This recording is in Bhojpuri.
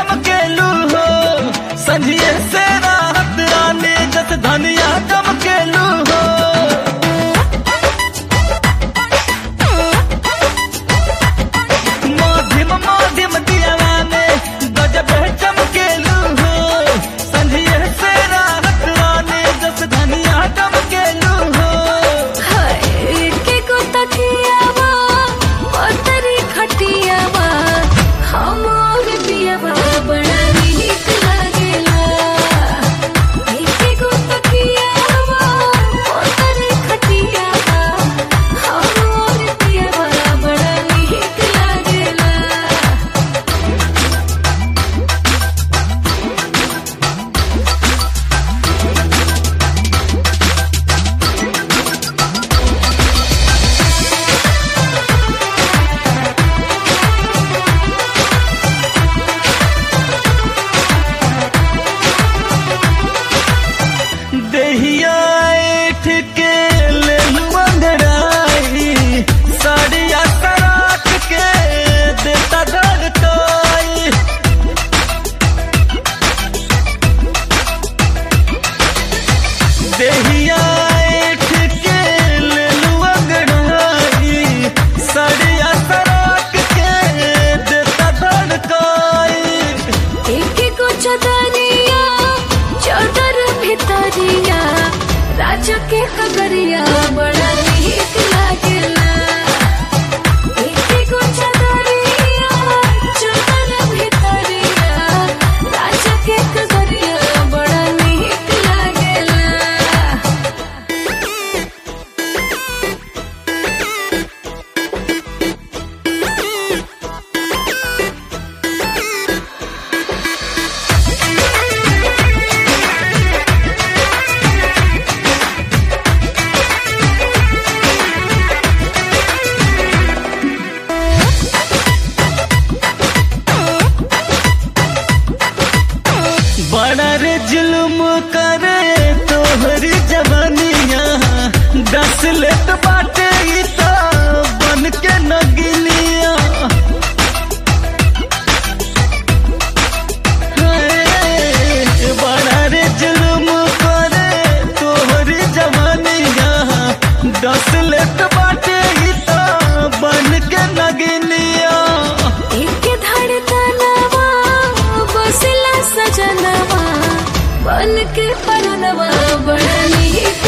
चमकेलू हो संझिए से रात रानी जस धनिया चमकेलू हो। माधिम माधिम दियावा में गजब चमकेलू हो संझिए से रात रानी जस धनिया चमकेलू हो। के को तकियावा पतरी खटियावा हमर पियावा बड़ा नीक लागेला। के को तकियावा पतरी खटियावा हमर पियावा बड़ा नीक लागेला। देहिया ऐठ के ले अंगड़ाई साड़िया सराट के देता धड़काई। देहिया ऐठ के ले अंगड़ाई साड़िया सराट के देता धड़काई। एक को चदरिया चदर भितरिया राजा के खगरिया बड़ा नीक लागेला। एक को चदरिया चदर भितरिया राजा के खगरिया बड़ा नीक लागेला। बड़ा रे जुल्म करे तोहरी जवानिया 10 लेट बाटे ई तो बन के नगिनिया। बड़ा रे जुल्म करे तोहरी जवानिया 10 लेट बाटे ई तो बन के नगिनिया। एक धड़कनवा बसला सजनवा बन के परनवा बड़ा नीक